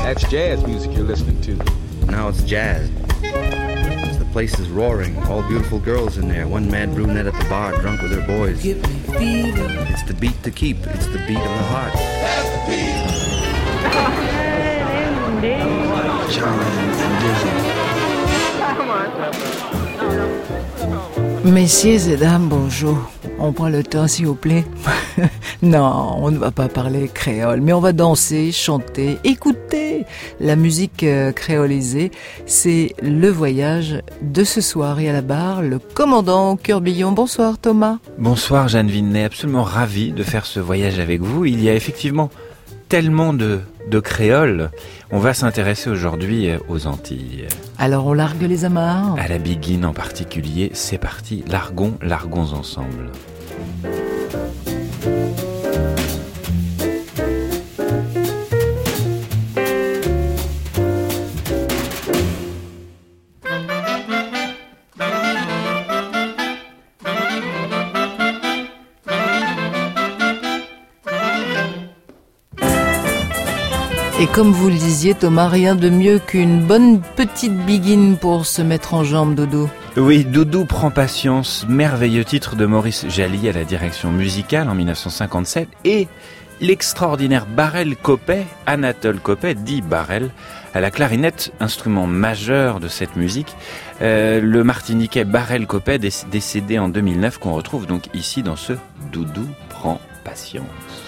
That's jazz music you're listening to. Now it's jazz. The place is roaring. All beautiful girls in there. One mad brunette at the bar, drunk with her boys. Give me fever. It's the beat to keep. It's the beat of the heart. That's the beat. Charlie and Dizzy. Messieurs et dames, bonjour. On prend le temps, s'il vous plaît. Non, on ne va pas parler créole, mais on va danser, chanter, écouter la musique créolisée. C'est le voyage de ce soir. Et à la barre, le commandant Curbillon. Bonsoir Thomas. Bonsoir Jeanne Vinay, absolument ravi de faire ce voyage avec vous. Il y a effectivement tellement de créoles. On va s'intéresser aujourd'hui aux Antilles. Alors on largue les amarres. À la Biguine en particulier, c'est parti, largons ensemble. Et comme vous le disiez Thomas, rien de mieux qu'une bonne petite biguine pour se mettre en jambe, Doudou. Oui, Doudou prend patience, merveilleux titre de Maurice Jaly à la direction musicale en 1957 et l'extraordinaire Barrel Coppet, Anatole Coppet, dit Barrel, à la clarinette, instrument majeur de cette musique. Le Martiniquais Barrel Coppet, décédé en 2009, qu'on retrouve donc ici dans ce Doudou prend patience.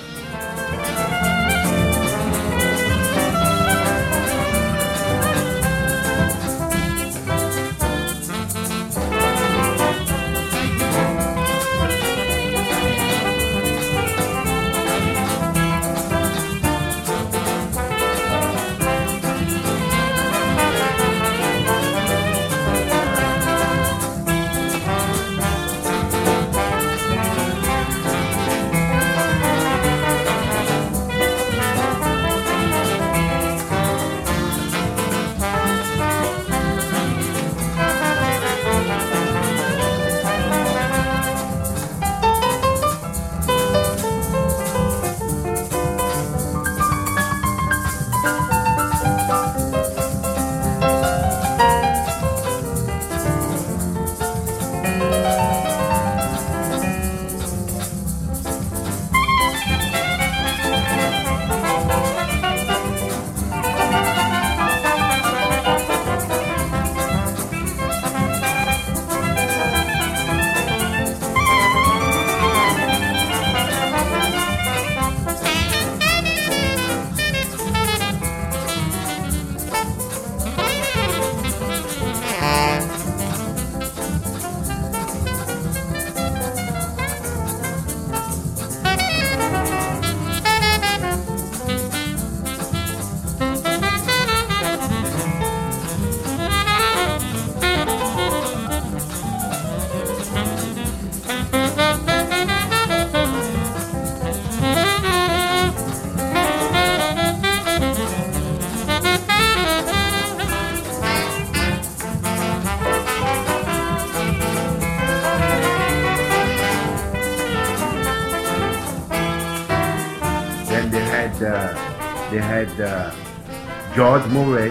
They had George Moret,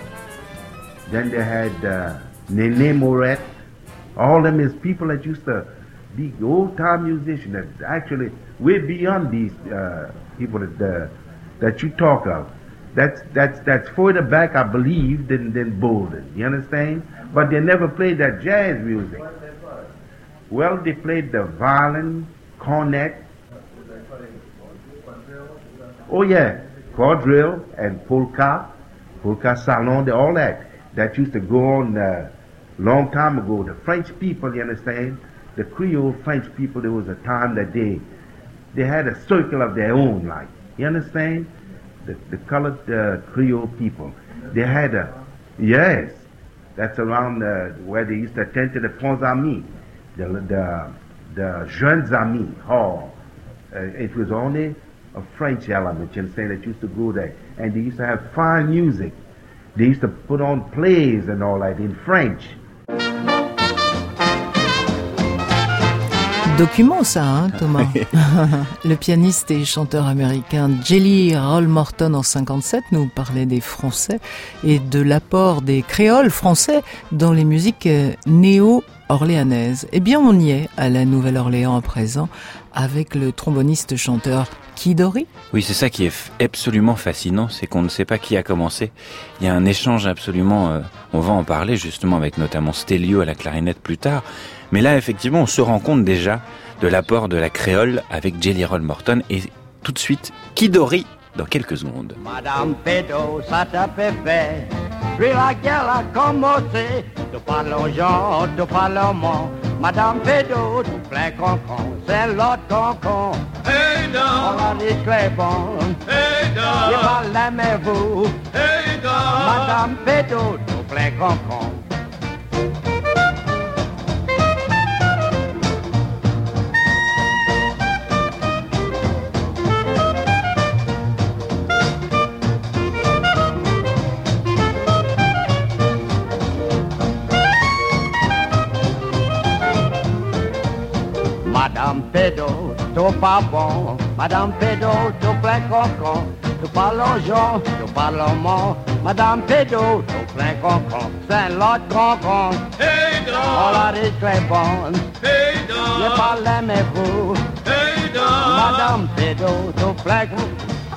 then they had Nene Moret. All them is people that used to be old-time musicians. That actually, we're beyond these people that you talk of. That's further back, I believe, than Bolden. You understand? But they never played that jazz music. Well, they played the violin, cornet. Oh yeah, quadrille and polka salon, all that used to go on long time ago. The French people, you understand, the Creole French people, there was a time that they had a circle of their own, like, you understand? The colored Creole people, they had yes, that's around where they used to attend to the Ponts Amis, the Jeunes Amis hall. It was only a French element, you understand, that used to go there. And they used to have fine music. They used to put on plays and all that in French. Document ça, hein, Thomas. Le pianiste et chanteur américain Jelly Roll Morton en 57 nous parlait des Français et de l'apport des créoles français dans les musiques néo-orléanaises. Eh bien, on y est à la Nouvelle-Orléans à présent avec le tromboniste chanteur Kid Ory. Oui, c'est ça qui est absolument fascinant, c'est qu'on ne sait pas qui a commencé. Il y a un échange absolument, on va en parler justement avec notamment Stelio à la clarinette plus tard. Mais là, effectivement, on se rend compte déjà de l'apport de la créole avec Jelly Roll Morton et tout de suite Kid Ory dans quelques secondes. Madame Pédo, ça t'a fait fait. Puis la guerre a commencé. Tu parles aux gens, tu parles aux mots. Madame Pédo, tu plais concon. C'est l'autre concon. Hey, On dog! a dit Clébon. Hey, Il dog! va l'aimer vous. Hey, dog! Madame Pédo, tu plais concon. Madame Pédo, tu pas bon. Madame Pédo, tu plais concon. Tu parles aux gens, tu parles aux mots. Madame Pédo, tu plais concon. C'est l'autre concon. Hey, On dog! l'a dit très bon. Hey, Je dog! parle mais vous. Hey, dog! Madame Pédo, tu plais concon.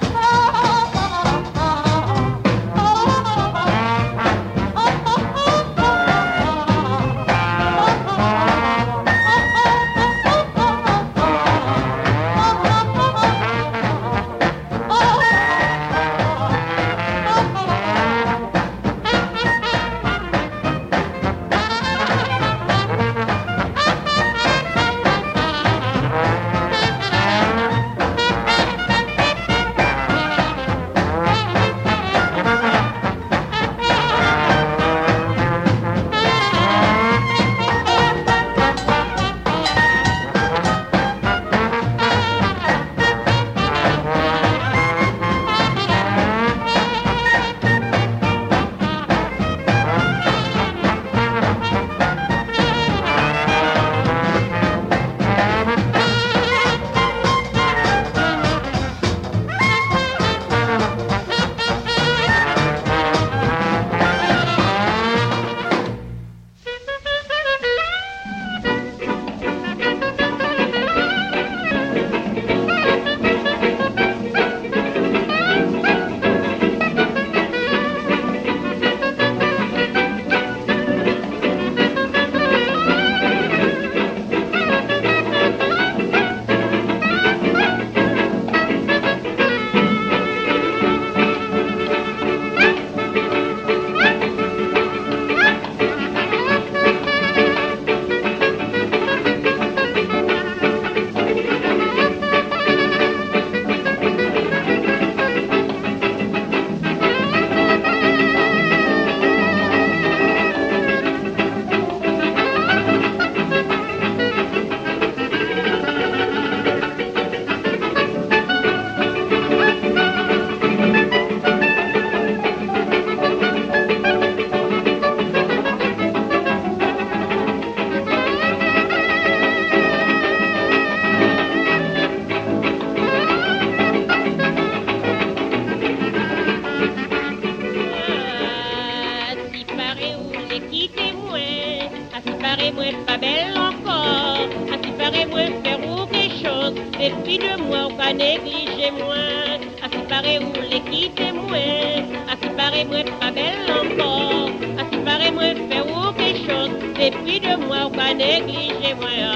Depuis 2 mois, on va négliger moins. À ce paraît, où l'équipe est moins. À ce paraît, moi, pas belle encore. À ce paraît, moi, faire ou quelque chose. Depuis 2 mois, on va négliger moins.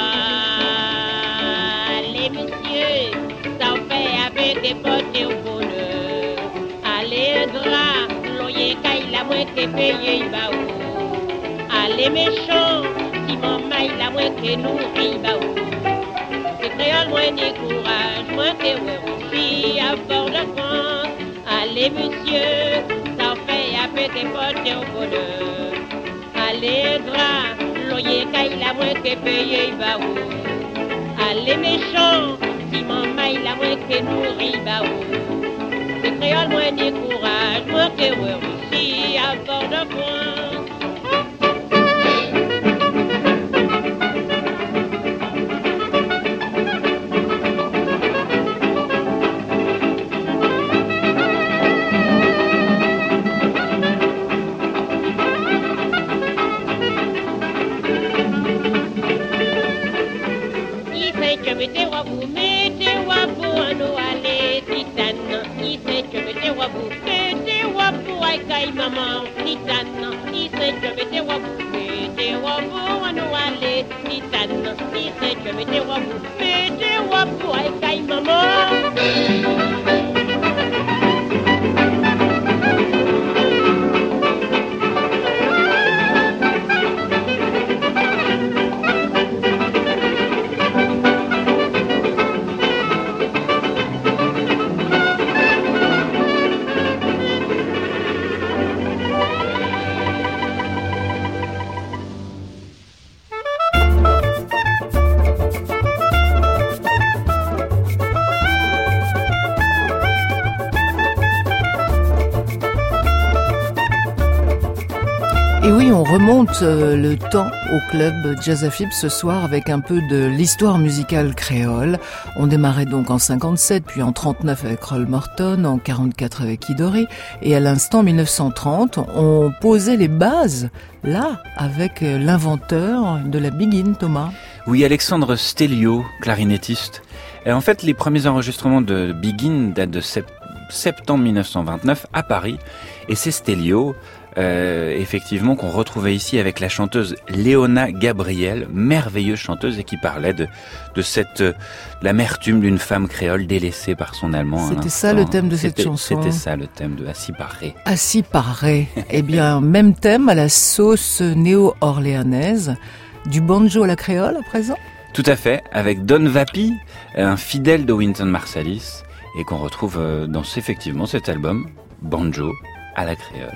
Ah, les messieurs, ça fait avec des potes au bonheur. Allez, drap, l'oyer, il a moins que payé, il va où? Allez, méchants, si mon maille, la moins que nourri, il va où? Créole, moins de courage, moins que aussi à Fort-de-France. Allez, monsieur, ça fait un peu des potes au bonheur. Allez, drap, loyer, il a moins que payé, il va où? Allez, méchant, si mon maille, la moins que nourri, il va où? Créole, moins de courage, moins que aussi à Fort-de-France. wabu, mete wabu ai kai mama, nitana, isenjo mete wabu anuale, nitana, isenjo mete wabu ai kai mama. Et oui, on remonte le temps au club Jazz Afib ce soir avec un peu de l'histoire musicale créole. On démarrait donc en 57, puis en 39 avec Roll Morton, en 44 avec Idori, et à l'instant 1930, on posait les bases, là, avec l'inventeur de la Big In, Thomas. Oui, Alexandre Stelio, clarinettiste. Et en fait, les premiers enregistrements de Big In datent de septembre 1929 à Paris, et c'est Stelio, effectivement, qu'on retrouvait ici avec la chanteuse Léona Gabriel, merveilleuse chanteuse, et qui parlait de l'amertume d'une femme créole délaissée par son allemand. C'était ça le thème de cette chanson. C'était ça le thème de Assis Paré. Assis Paré. Eh bien, même thème à la sauce néo-orléanaise, du banjo à la créole à présent. Tout à fait, avec Don Vapi, un fidèle de Wynton Marsalis, et qu'on retrouve dans effectivement cet album, Banjo à la créole.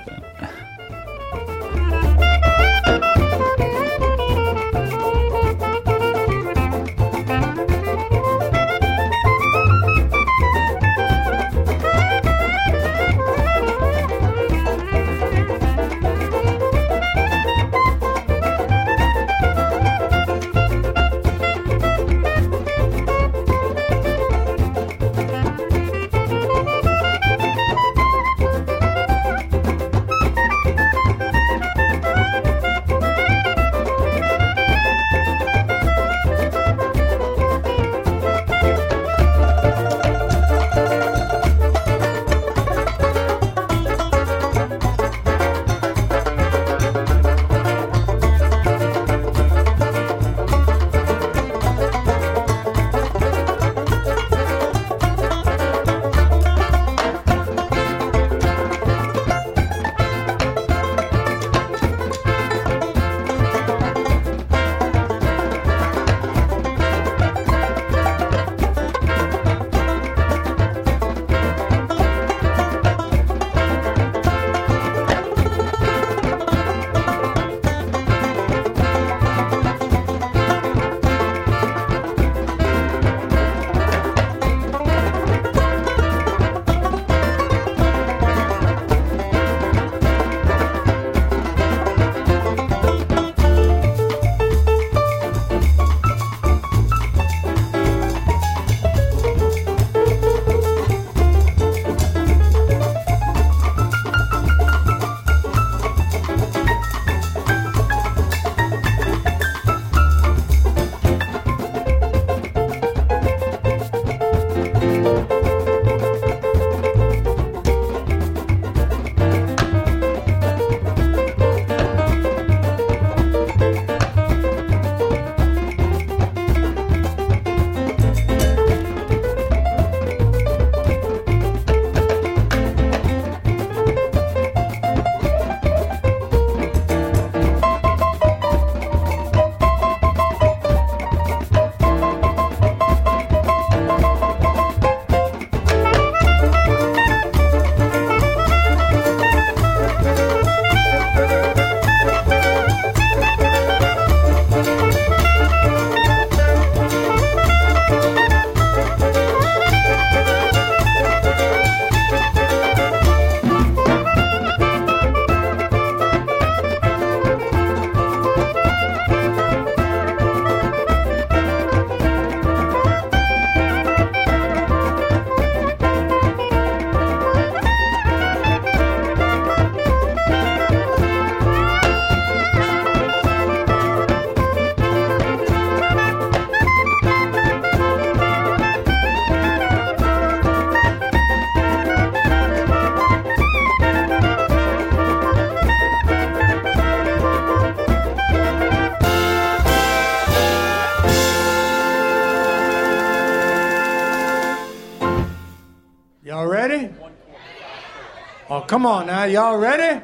Oh, come on now. Y'all ready?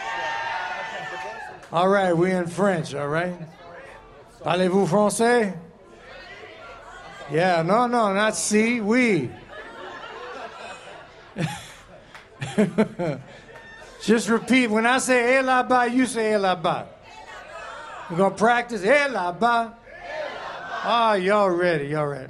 All right, we in French, all right? Parlez-vous français? Yeah, no, not si, oui. Just repeat. When I say, eh là-bas, you say, eh là-bas. We're going to practice, eh là-bas. Ah, y'all ready, y'all ready.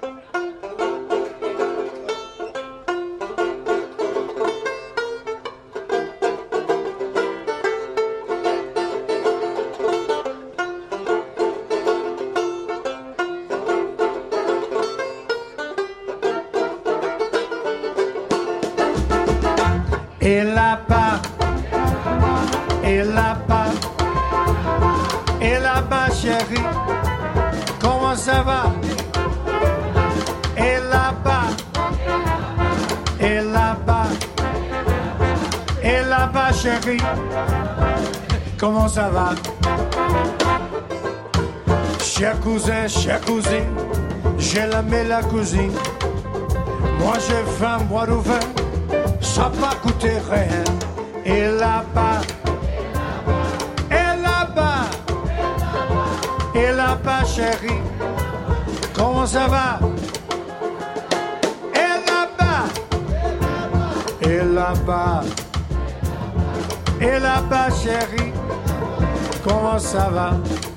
Et là-bas, et là-bas, et là-bas, chérie, comment ça va? Et là-bas, et là-bas, et là-bas, chérie, comment ça va? Cher cousin, chère cousine, j'ai la cousine. Moi j'ai faim, boire du vin. Ça va coûter rien. Et là-bas, et là-bas, et là-bas, chérie, comment ça va? Et là-bas, et là-bas, et là-bas, chérie, comment ça va?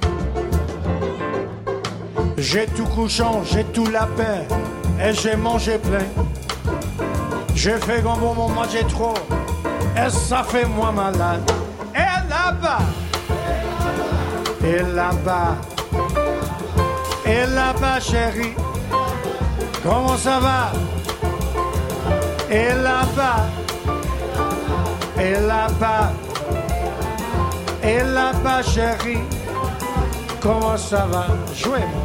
J'ai tout couchant, j'ai tout lapin, et j'ai mangé plein. J'ai fait un bon moment, j'ai trop, et ça fait moi malade. Et là-bas, et là-bas, et là-bas, chérie, comment ça va? Et là-bas, et là-bas, et là-bas, chérie, comment ça va? Jouez-moi.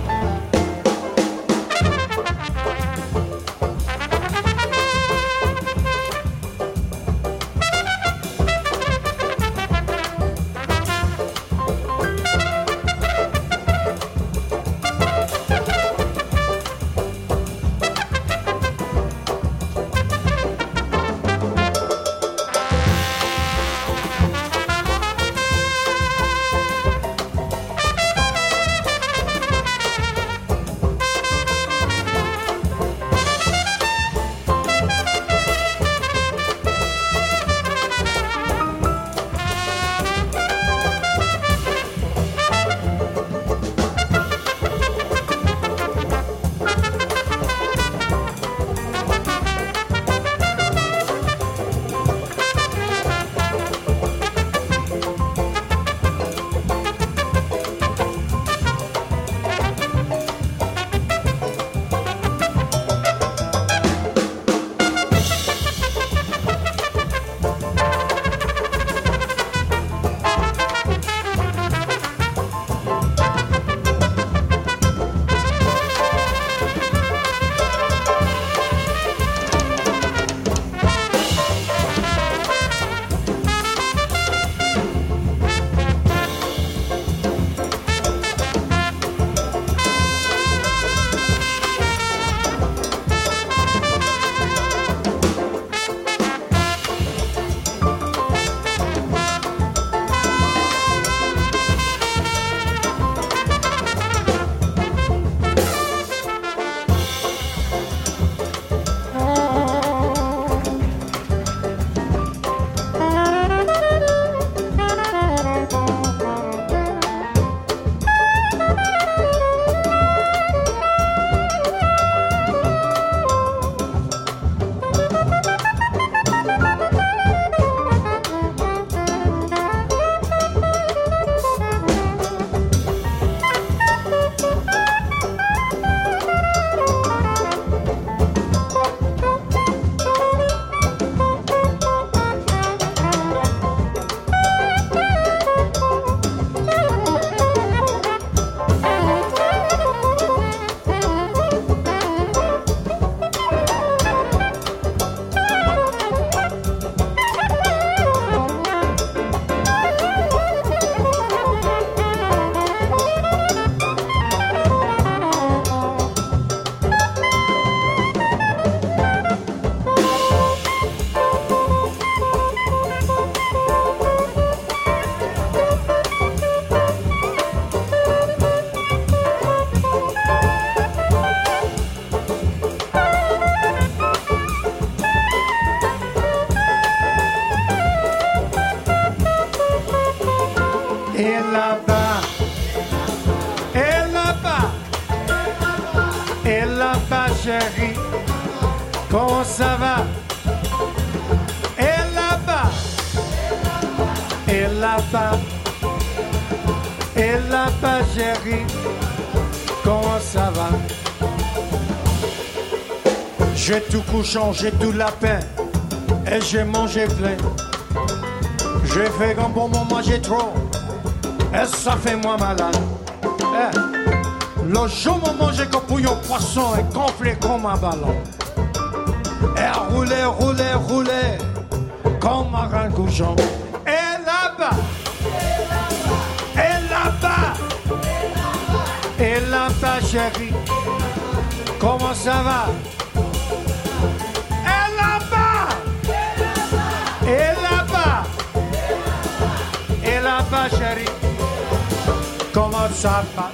ça va? Et là-bas, et là-bas, et là-bas, chérie, comment ça va? J'ai tout couchant, j'ai tout lapin, et j'ai mangé plein. J'ai fait un bon moment, j'ai trop, et ça fait moi malade. Le jour où on mangeait comme bouillon poisson et gonflé comme un ballon. Et rouler, rouler, rouler comme un grand couchon. Et là-bas, et là-bas, et là-bas, chérie, comment ça va? Et là-bas, et là-bas, et là-bas, chérie, comment ça va?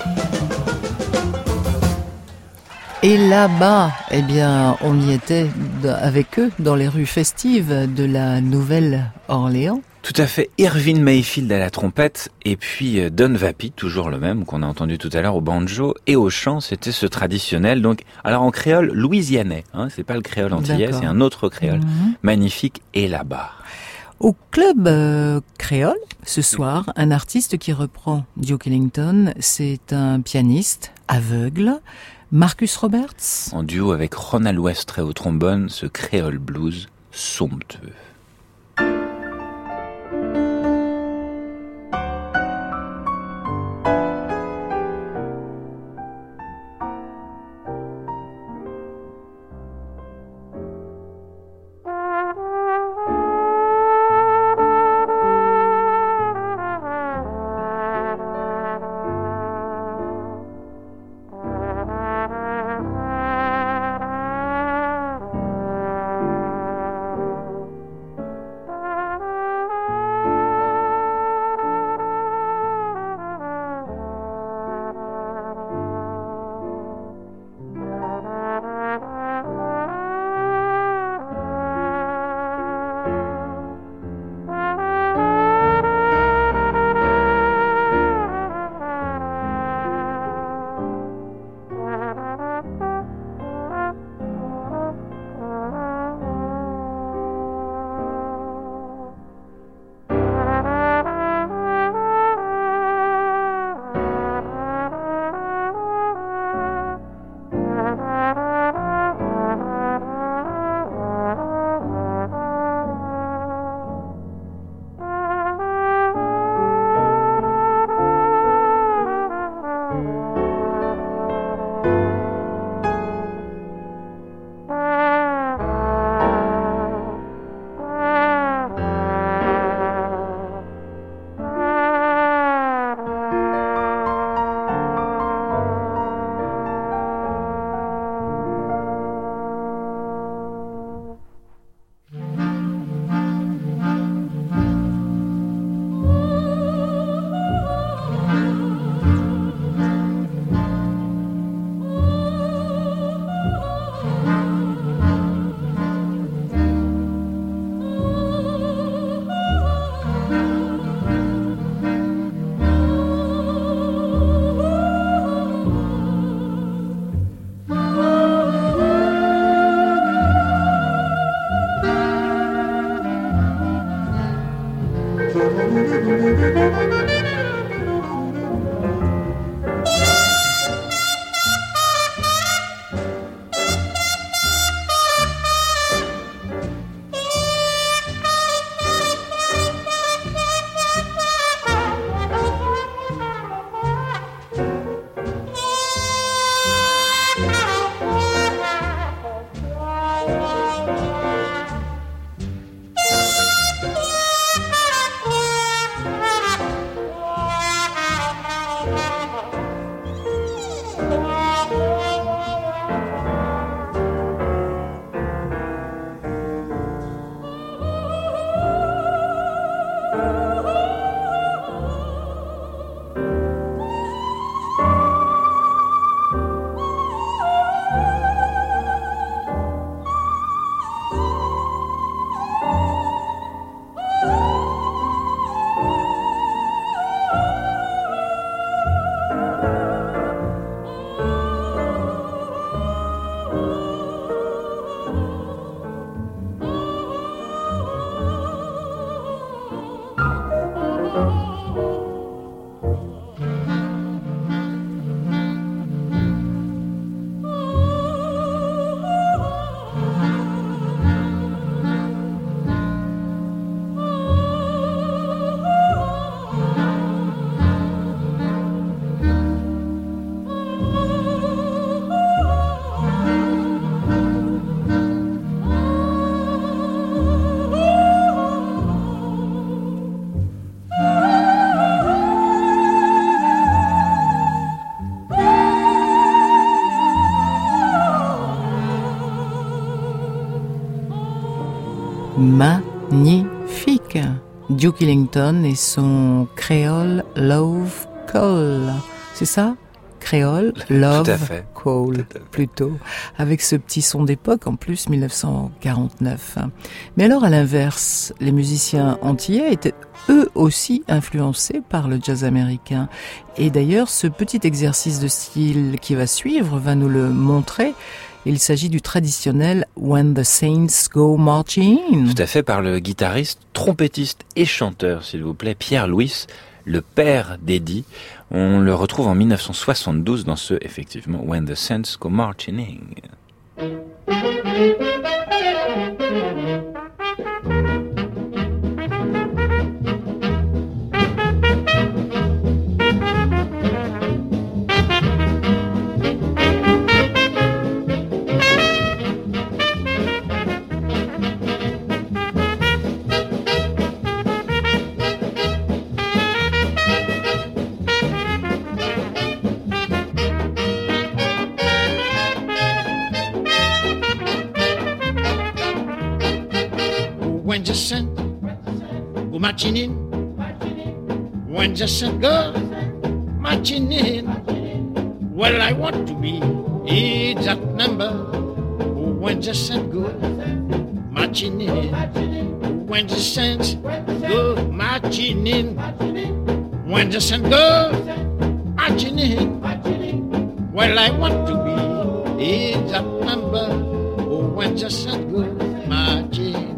Et là-bas, eh bien, on y était avec eux dans les rues festives de la Nouvelle-Orléans. Tout à fait. Irving Mayfield à la trompette et puis Don Vapid, toujours le même qu'on a entendu tout à l'heure au banjo et au chant. C'était ce traditionnel. Donc, alors en créole louisianais, hein, c'est pas le créole antillais, c'est un autre créole magnifique. Et là-bas. Au club créole, ce soir, un artiste qui reprend Duke Ellington, c'est un pianiste aveugle. Marcus Roberts. En duo avec Ronald Westre au trombone, ce créole blues somptueux. magnifique. Duke Ellington et son Creole Love Call. C'est ça? Créole, Love, Call, plutôt, avec ce petit son d'époque, en plus, 1949. Mais alors, à l'inverse, les musiciens antillais étaient eux aussi influencés par le jazz américain. Et d'ailleurs, ce petit exercice de style qui va suivre va nous le montrer. Il s'agit du traditionnel When the Saints Go Marching In. Tout à fait, par le guitariste, trompettiste et chanteur, s'il vous plaît, Pierre Louis, le père d'Eddie. On le retrouve en 1972 dans ce, effectivement, When the Saints Go Marching In. When the sun go marching in, when the sun go marching in, well, I want to be in that number. When the sun go marching in, when the saints go marching in, when the sun go marching in, well, I want to be in that number. When the sun go marching in.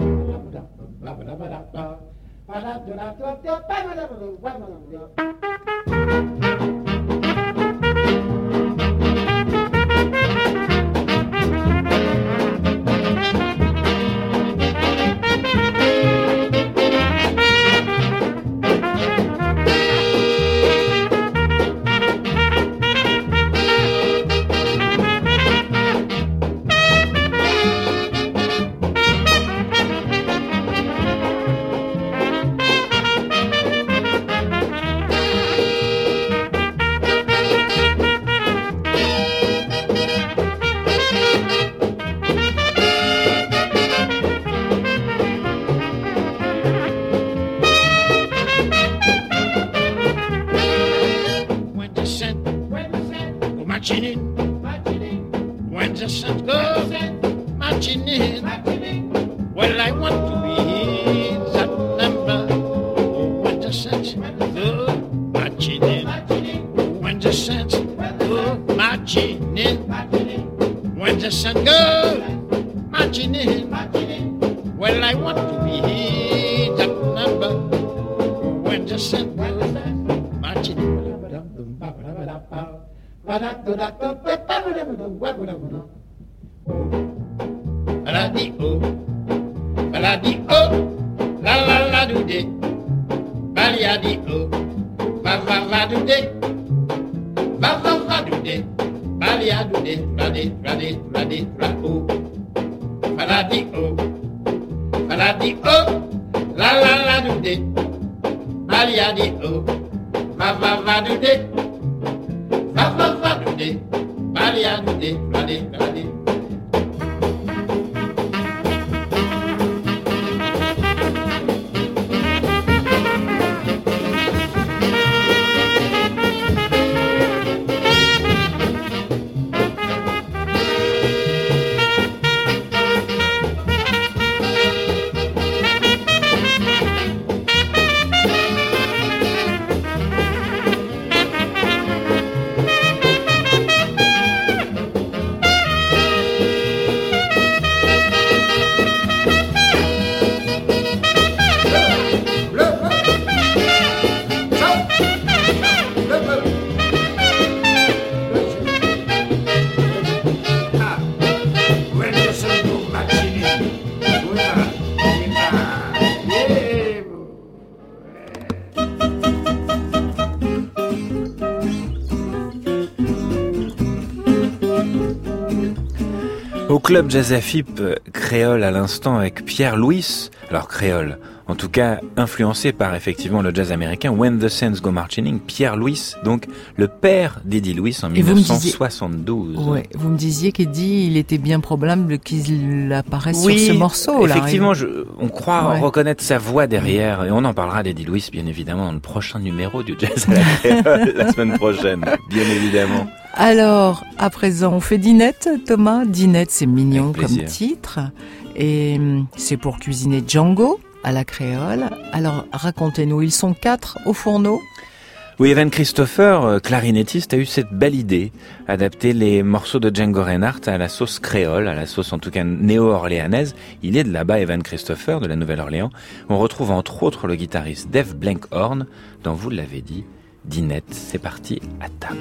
Au club Jazz Afip, créole à l'instant avec Pierre Louis. Alors créole, en tout cas influencé par effectivement le jazz américain. When the Saints Go Marching In, Pierre Louis, donc le père d'Eddie Louis en 1972. Ouais, vous me disiez qu'Eddie, il était bien probable qu'il apparaisse sur ce morceau. Effectivement, on croit reconnaître sa voix derrière, et on en parlera d'Eddie Louis bien évidemment dans le prochain numéro du Jazz à la créole la semaine prochaine, bien évidemment. Alors, à présent, on fait Dinette, Thomas. Dinette, c'est mignon comme titre. Et c'est pour cuisiner Django à la créole. Alors, racontez-nous, ils sont 4 au fourneau? Oui, Evan Christopher, clarinettiste, a eu cette belle idée, adapter les morceaux de Django Reinhardt à la sauce créole, à la sauce en tout cas néo-orléanaise. Il est de là-bas, Evan Christopher, de la Nouvelle-Orléans. On retrouve entre autres le guitariste Dave Blankhorn, dont vous l'avez dit, Dinette. C'est parti, à table.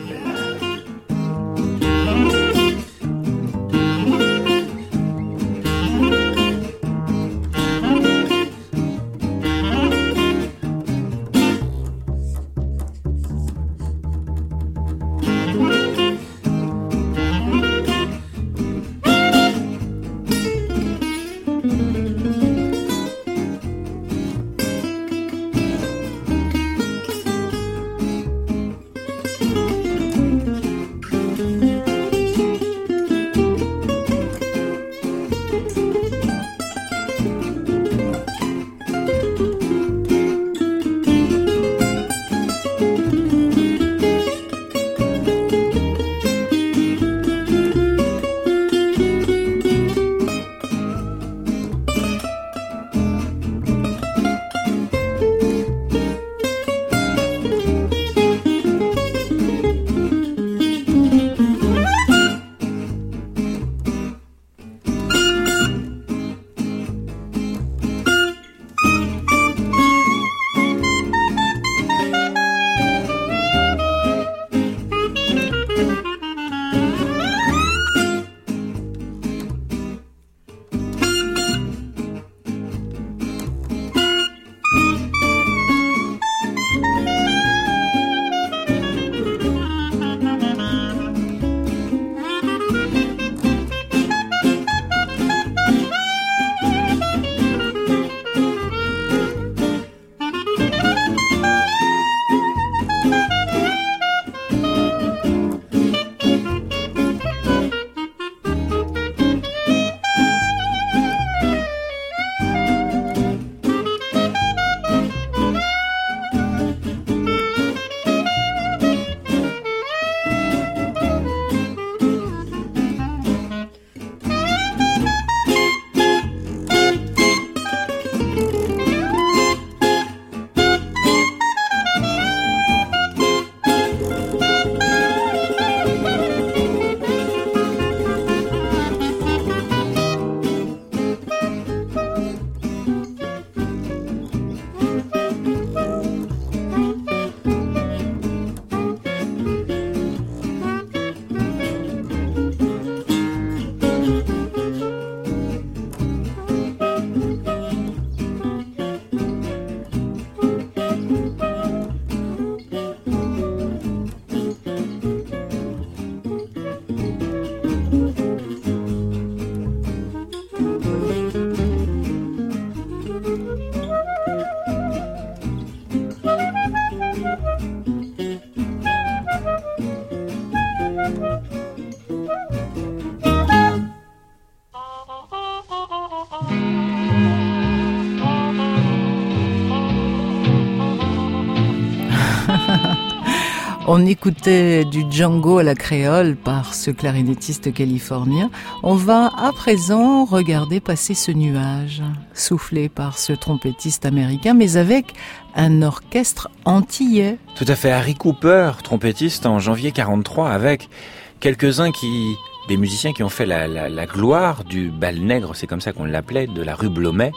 On écoutait du Django à la créole par ce clarinettiste californien. On va à présent regarder passer ce nuage, soufflé par ce trompettiste américain, mais avec un orchestre antillais. Tout à fait, Harry Cooper, trompettiste en janvier 43, avec quelques-uns des musiciens qui ont fait la gloire du bal nègre, c'est comme ça qu'on l'appelait, de la rue Blomet.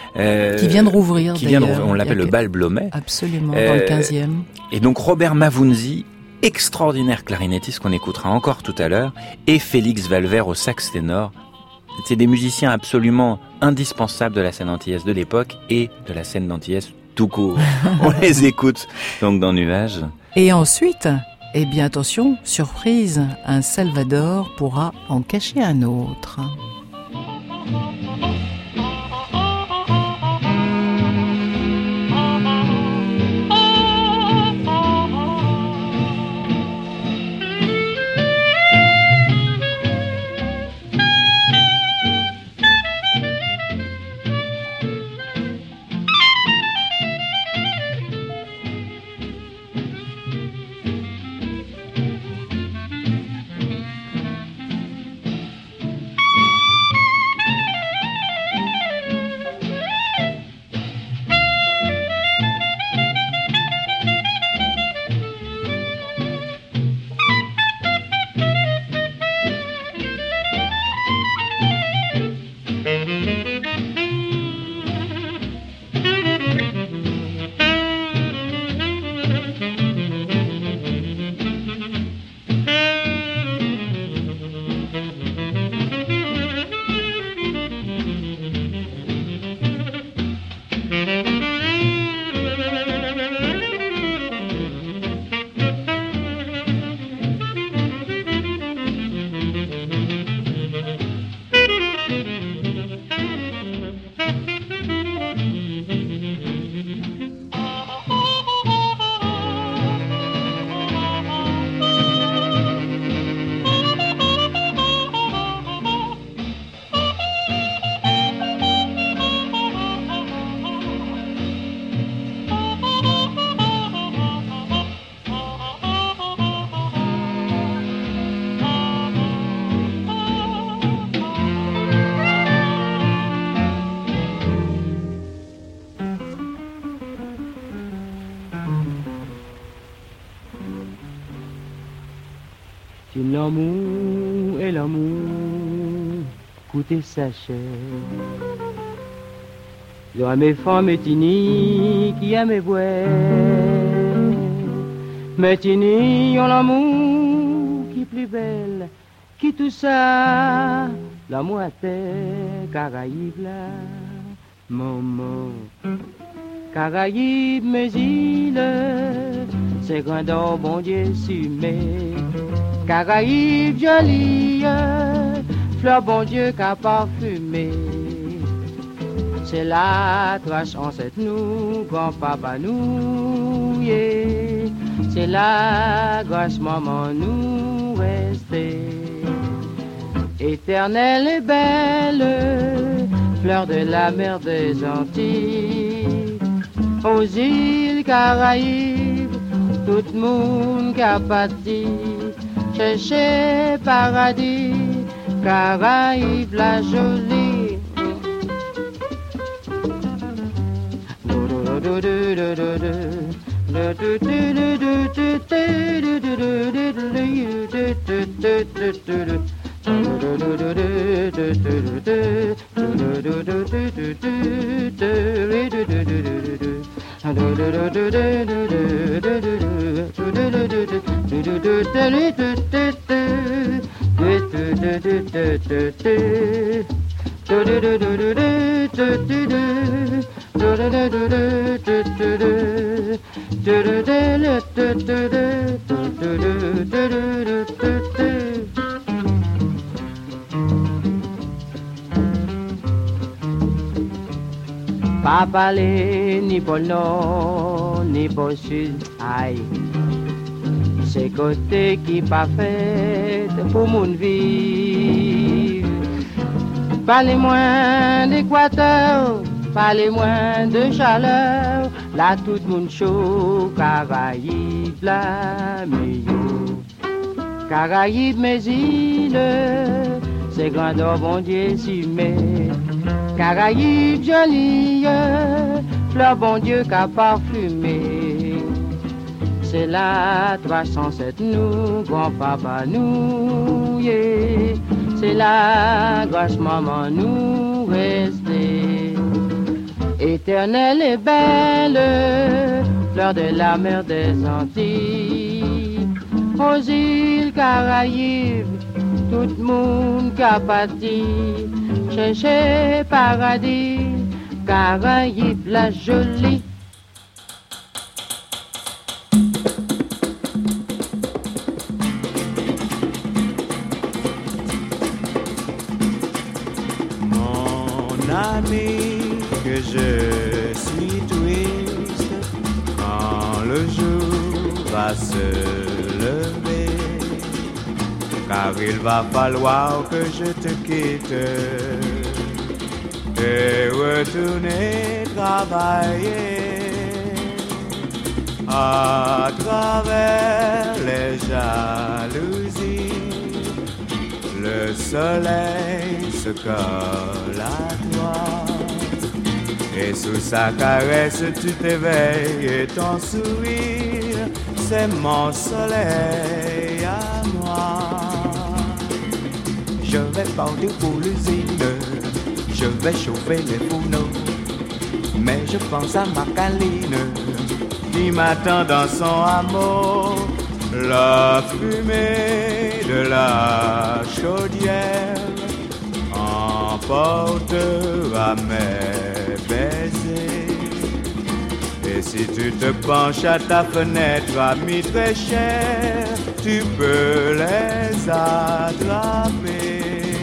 Qui vient de rouvrir d'ailleurs. On l'appelle le bal Blomet. Absolument, dans le 15e. Et donc Robert Mavunzi, extraordinaire clarinettiste qu'on écoutera encore tout à l'heure, et Félix Valvert au sax ténor. C'est des musiciens absolument indispensables de la scène antillaise de l'époque et de la scène antillaise tout court. On les écoute donc dans Nuages. Et ensuite, eh bien attention, surprise, un Salvador pourra en cacher un autre. Si l'amour et l'amour coûtaient sa chair, j'aurais mes femmes et Tini qui aiment boire. Mais Tini ont l'amour qui est plus belle, qui tout ça, la moitié Caraïbe là, maman. Caraïbes, mes îles, c'est grandeur, bon Dieu, sumé. Caraïbes, jolies, fleurs, bon Dieu, qu'a parfumé. C'est la trace ancêtre nous, grand-papa nous, yeah. C'est la grâce maman nous restait. Éternelle et belle, fleur de la mer des Antilles. Aux îles Caraïbes, tout le monde qu'a pâti, chercher paradis, Caraïbes la jolie. Pas parler ni pour le nord, ni pour le sud, aïe. C'est côté qui pas fait pour mon vivre. Parlez-moi d'équateur, parlez-moi de chaleur. Là tout le monde chaud, Caraïbes la meilleure. Caraïbes mes îles, c'est grandeur bon Dieu sumé. Caraïbes jolies, fleurs bon Dieu qu'a parfumé. C'est la 307 nous, grand-papa nous, yeah. C'est la grâce maman nous restait. Éternelle et belle, fleur de la mer des Antilles. Aux îles Caraïbes, tout le monde qu'a pâti, chercher paradis, Caraïbes la jolie. Mon ami, que je suis triste quand le jour va se lever, car il va falloir que je te quitte et retourner travailler à travers les jalousies. Le soleil se colle à toi et sous sa caresse tu t'éveilles et ton sourire c'est mon soleil à moi. Je vais partir pour l'usine, je vais chauffer les fourneaux, mais je pense à ma câline qui m'attend dans son hameau. La fumée de la chaudière emportera mes baisers. Et si tu te penches à ta fenêtre, ami très cher, tu peux les attraper.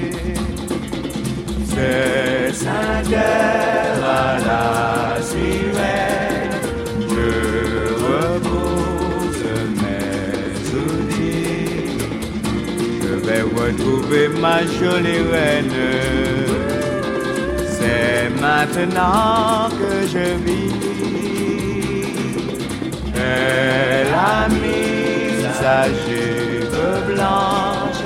C'est 5 heures à la sirène, je repose mes outils. Je vais retrouver ma jolie reine. C'est maintenant que je vis. Elle a mis sa jupe blanche,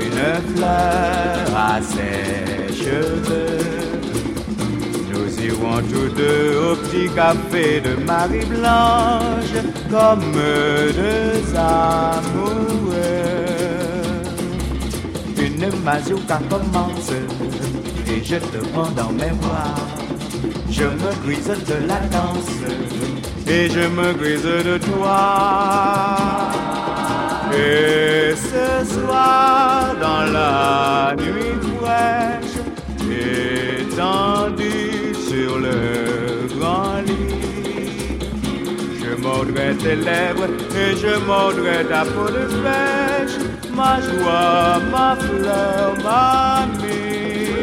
une fleur à ses cheveux. Nous irons vont tous deux au petit café de Marie-Blanche comme deux amoureux. Une mazurka commence et je te prends dans mes bras. Je me grise de la danse et je me grise de toi. Et ce soir dans la nuit fraîche, étendu sur le grand lit, je mordrai tes lèvres et je mordrai ta peau de fraîche, ma joie, ma fleur, ma mie.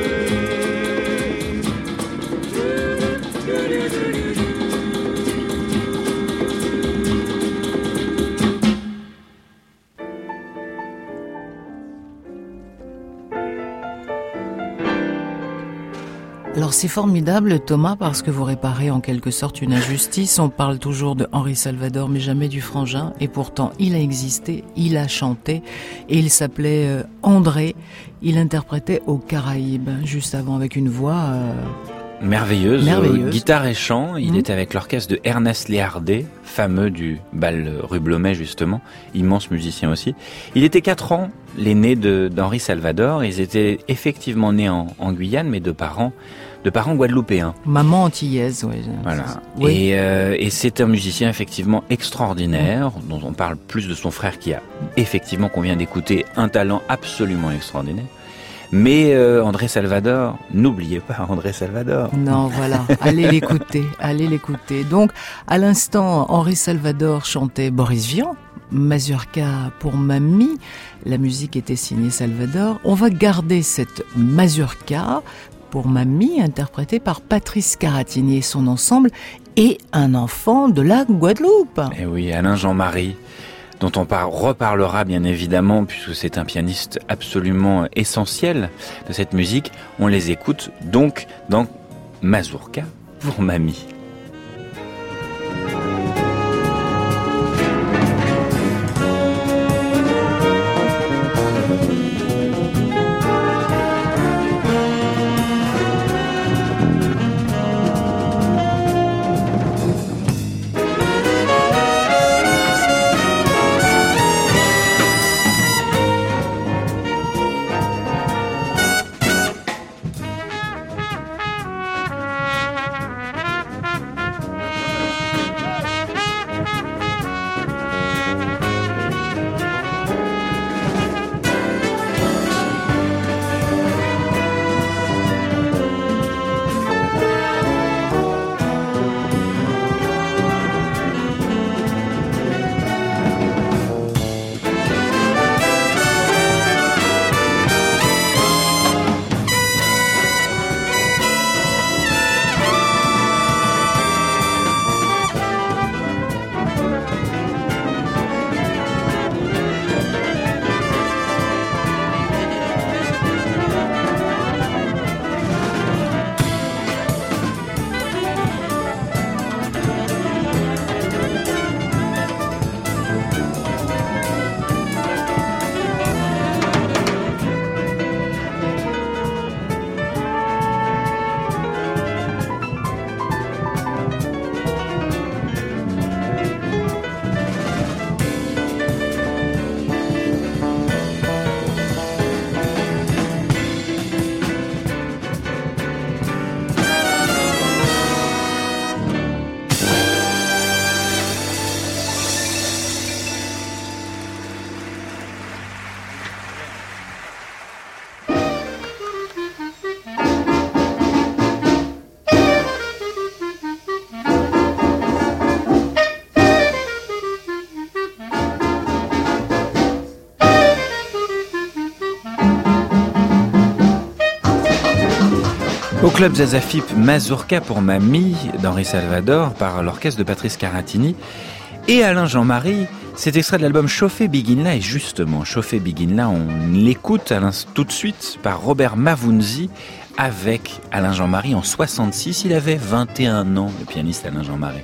Alors c'est formidable Thomas parce que vous réparez en quelque sorte une injustice. On parle toujours de Henri Salvador mais jamais du frangin et pourtant il a existé, il a chanté et il s'appelait André. Il interprétait aux Caraïbes juste avant avec une voix... Merveilleuse. Guitare et chant, il était avec l'orchestre de Ernest Léardé, fameux du bal rue Blomet justement, immense musicien aussi. Il était 4 ans, l'aîné d'Henri Salvador, ils étaient effectivement nés en Guyane, mais de parents guadeloupéens. Maman antillaise, oui. Voilà. Oui. Et c'est un musicien effectivement extraordinaire, dont on parle plus de son frère qui a effectivement, qu'on vient d'écouter, un talent absolument extraordinaire. Mais André Salvador, n'oubliez pas André Salvador. Non, voilà, allez l'écouter. Donc, à l'instant, Henri Salvador chantait Boris Vian, Mazurka pour Mamie. La musique était signée Salvador. On va garder cette Mazurka pour Mamie, interprétée par Patrice Caratini et son ensemble, et un enfant de la Guadeloupe. Eh oui, Alain Jean-Marie, dont on reparlera bien évidemment, puisque c'est un pianiste absolument essentiel de cette musique. On les écoute donc dans Mazurka pour Mamie. Au club Zazafip, Mazurka pour Mamie d'Henri Salvador par l'orchestre de Patrice Caratini et Alain Jean-Marie. Cet extrait de l'album Chauffé Biguinla, et justement Chauffé Biguinla, on l'écoute tout de suite par Robert Mavounzi avec Alain Jean-Marie en 66. Il avait 21 ans, le pianiste Alain Jean-Marie.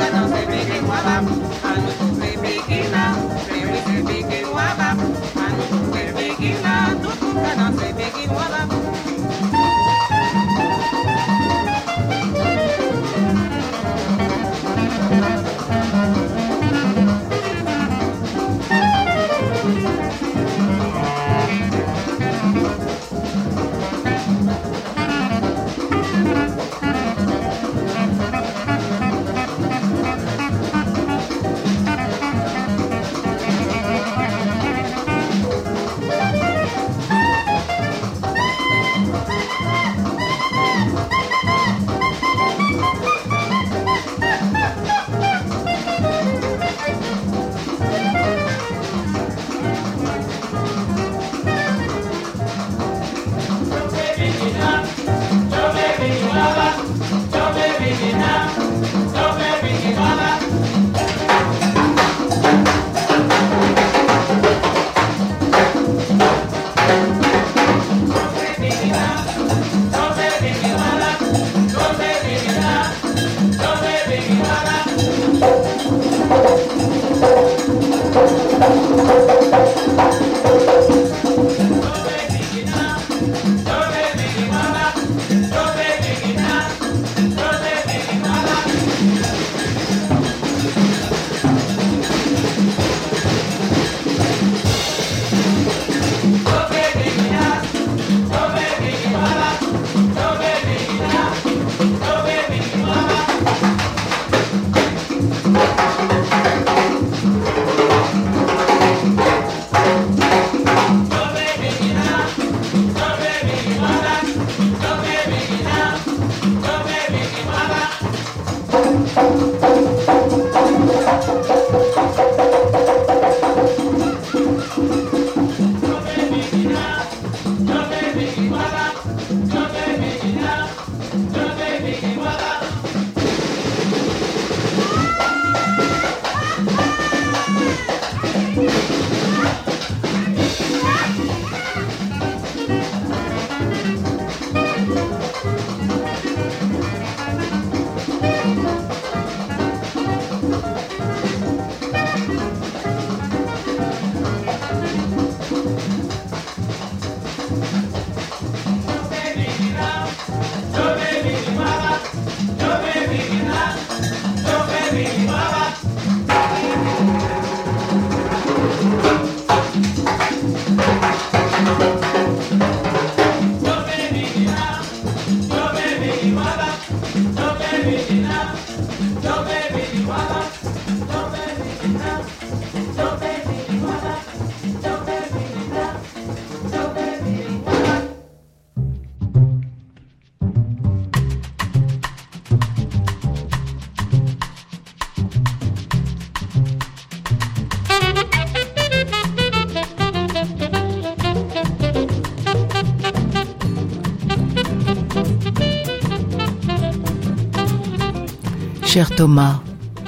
Cher Thomas,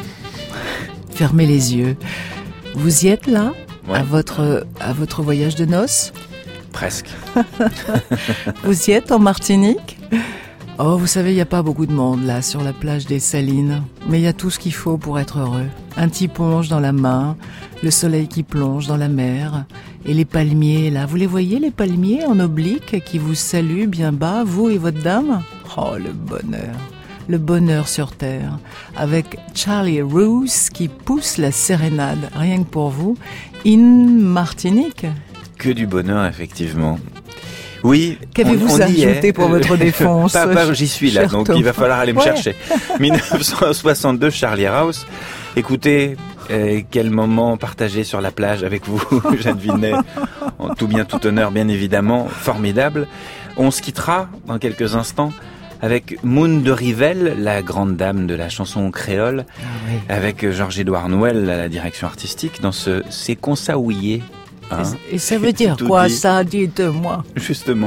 fermez les yeux. Vous y êtes là, ouais. à votre voyage de noces? Presque. Vous y êtes en Martinique? Oh, vous savez, il n'y a pas beaucoup de monde là, sur la plage des Salines. Mais il y a tout ce qu'il faut pour être heureux. Un petit ponche dans la main, le soleil qui plonge dans la mer, et les palmiers là. Vous les voyez, les palmiers en oblique qui vous saluent bien bas, vous et votre dame? Oh, le bonheur. Le bonheur sur terre, avec Charlie Roos qui pousse la sérénade, rien que pour vous, in Martinique. Que du bonheur, effectivement. Oui, qu'avez-vous ajouté pour votre défense? J'y suis là, donc Thomas. Il va falloir aller me chercher. 1962, Charlie Roos. Écoutez, quel moment partagé sur la plage avec vous, Jeanne Vinet. En tout bien, tout honneur, bien évidemment, formidable. On se quittera dans quelques instants avec Moon de Rivelle, la grande dame de la chanson créole, oui. Avec Georges-Édouard Nouel à la direction artistique, dans ce C'est qu'on s'aouillé. Hein, et ça veut dire quoi, dit. Ça, dites-moi. Justement,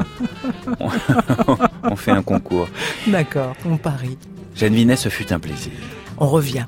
on fait un concours. D'accord, on parie. Jeanne Vinet, ce fut un plaisir. On revient.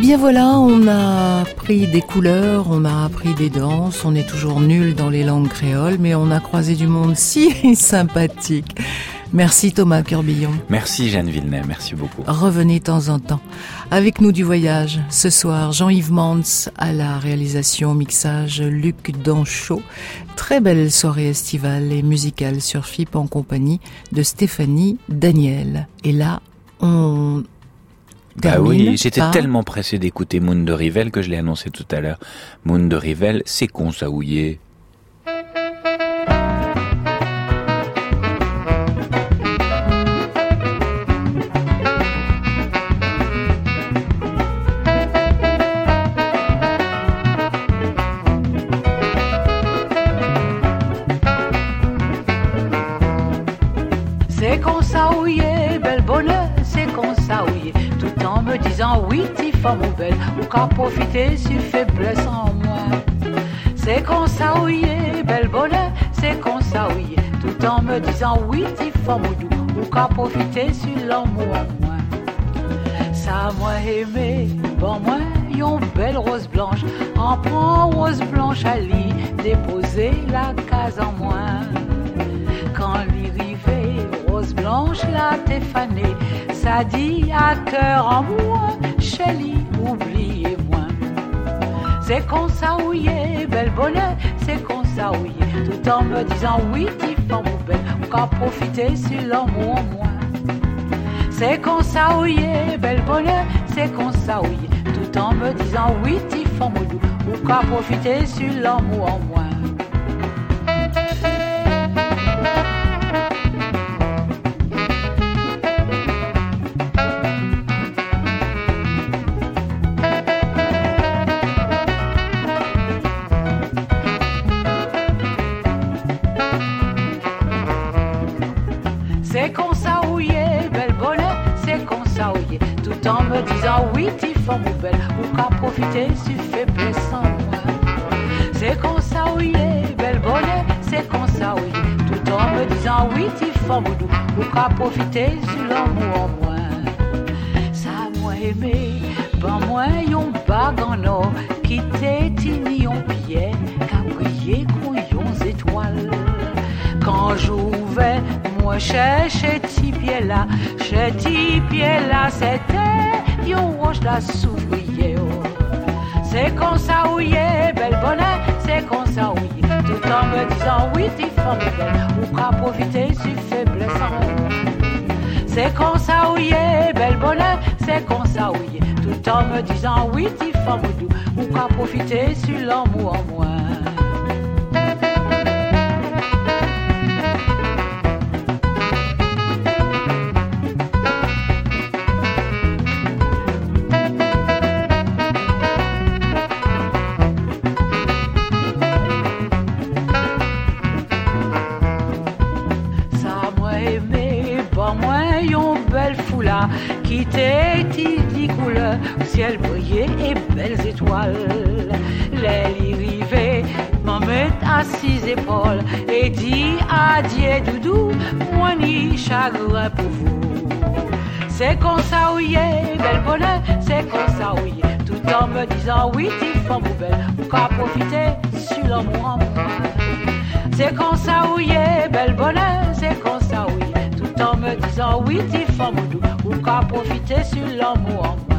bien voilà, on a appris des couleurs, on a appris des danses, on est toujours nul dans les langues créoles, mais on a croisé du monde si sympathique. Merci Thomas Curbillon. Merci Jeanne Villeneuve, merci beaucoup. Revenez de temps en temps. Avec nous du voyage, ce soir, Jean-Yves Mans à la réalisation, mixage, Luc Danchaud. Très belle soirée estivale et musicale sur FIP en compagnie de Stéphanie Daniel. Et là, on... Ah oui, j'étais tellement pressé d'écouter Moon de Rivel que je l'ai annoncé tout à l'heure. Moon de Rivel, c'est con ça houillé. C'est con ça houillé, belle bonheur, c'est con ça houillé. Tout en me disant oui, t'y femme ou belle, ou qu'à profiter si faiblesse en moi. C'est con ça houillé, belle bonheur, c'est con ça houillé. Tout en me disant oui, t'y femme ou doux, ou qu'à profiter si l'amour en moi. Ça moi aimé, bon moi, yon belle rose blanche, en prend rose blanche à lit, déposer la case en moi. Quand l'irrivé, rose blanche la téfanée, ça dit à cœur en moi, chérie, oubliez-moi. C'est con ça houillé, belle bonheur, c'est con ça houillé. Tout en me disant oui, t'y femme ou belle, ou qu'à profiter sur l'amour en moi. C'est con ça houillé, belle bonheur, c'est con ça houillé. Tout en me disant oui, t'y femme ou doux, ou qu'à profiter sur l'amour en moi. C'est con ça houillé, belle bonheur, c'est con ça houillé. Tout en me disant oui, t'y femme ou belle, ou qu'à profiter si faiblesse en moi. C'est con ça houillé, belle bonheur, c'est con ça houillé. Tout en me disant oui, t'y femme ou doux, ou qu'à profiter si l'amour en moi. Ça moi aimé, ben moi yon bague en or, qui t'étini yon pied, qu'a brillé couillons étoiles. Quand j'ouvrais, moi chez ti pied là, c'était yon roche la s'ouvrier. C'est con ça houillé, belle bonheur, c'est con ça houillé. Tout en me disant oui, t'y femme belle, ou qu'à profiter si faiblesse en moi. C'est con ça houillé, belle bonheur, c'est con ça houillé. Tout en me disant oui, t'y femme doux, ou qu'à profiter si l'amour en moi. Qui t'est dit couleur, ciel brillé et belles étoiles. Les rivés m'en mettent à six épaules et dit adieu doudou, moi ni chagrin pour vous. C'est comme ça houillé, belle bonheur, c'est comme ça houillé. Tout en me disant oui, t'y femme ou belle, ou qu'à profiter sur l'amour en moi. C'est comme ça houillé, belle bonheur, c'est comme ça houillé. Tout en me disant oui, t'y femme ou doux, ou qu'à profiter sur l'amour en moi.